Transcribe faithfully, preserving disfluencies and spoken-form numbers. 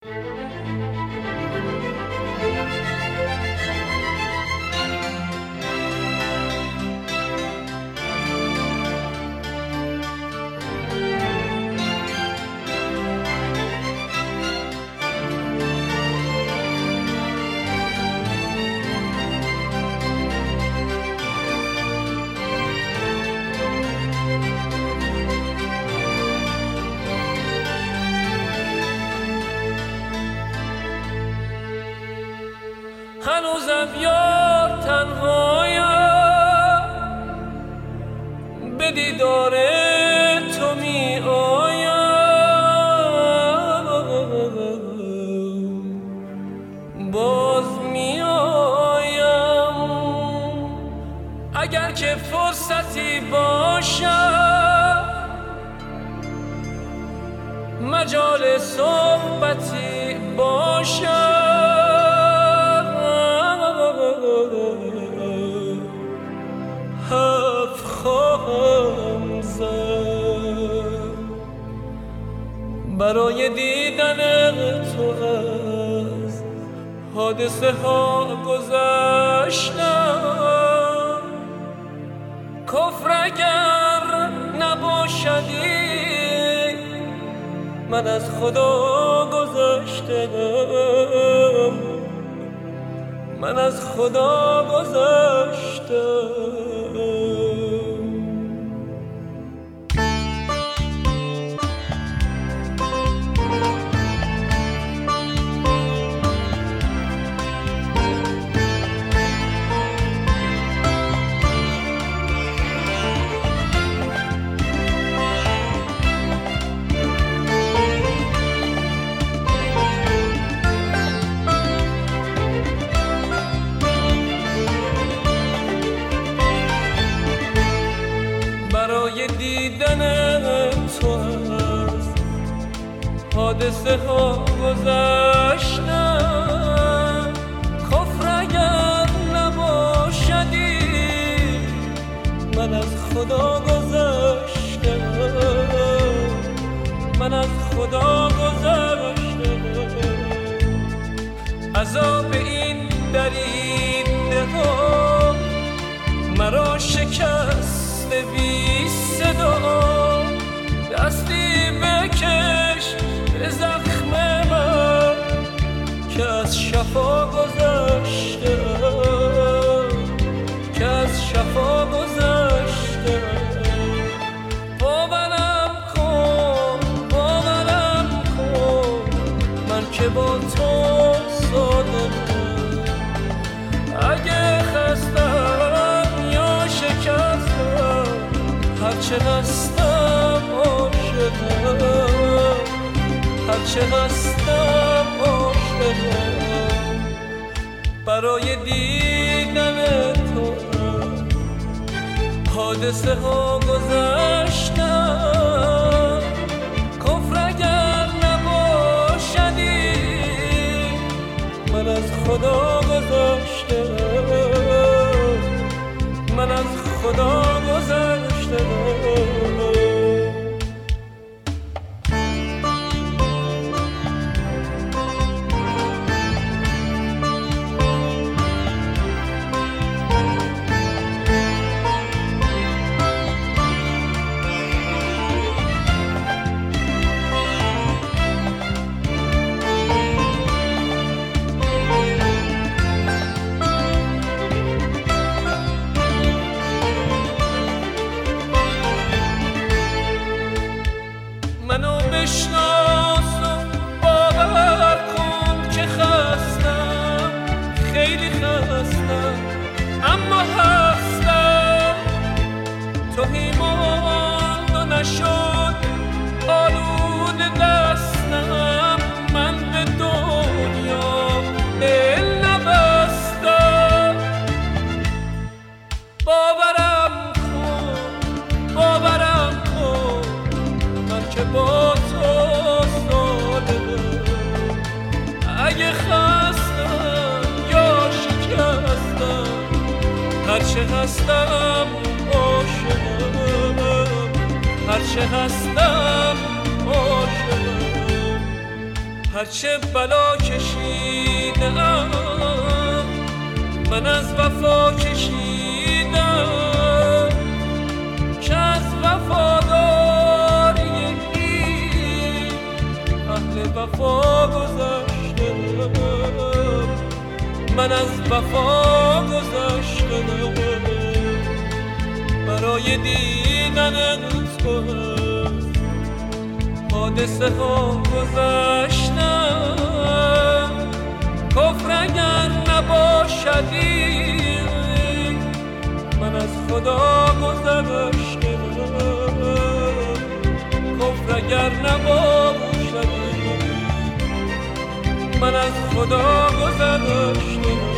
هنوزم یار تنهایم، به دیدار تو می آیم، باز می آیم. اگر که فرصتی باشد، مجال صحبتی باشد، حرف خواهم زد. برای دیدن تو از حادثه ها گذشتم، کفر اگر نباشدی من از خدا گذشتم، من از خدا گذشتم. برای دیدن تو از حادثه ها گذشتم، کفر اگر نباشدی من از خدا گذشتم، من از خدا گذشتم. عذاب این دریده ها مرا شکست بی صدا، دستی بکش به زخم من که از شفا گذشته، که از شفا گذشته. باورم کن، باورم کن، من که با تو صادقم. اگه خستم یا شکستم، هرچه هستم عاشقم، هرچه هستم عاشقم. برای دیدن تو حادثه ها گذشتم، کفر اگر نباشدی من از خدا گذشتم، من از خدا گذشتم. منو بشناس و باور کن که خستم، خیلی خستم، اما هستم. توهی ماند و نشد آلود دستم، من به دنیا دل نبستم. باورم کن، باورم کن، من که با تو صادقم. اگه خستم یا شکستم، هرچه هستم عاشقم، هرچه هستم عاشقم، هرچه بلا کشیدم من از وفا کشیدم چه از وفاداری این اهل وفا گذشتم من از وفا گذشتم برای دیدن تو حادثه ها گذشتم کفر اگر نباشدی من از خدا گذشتم کفر اگر نباشدی من از خدا گذشتم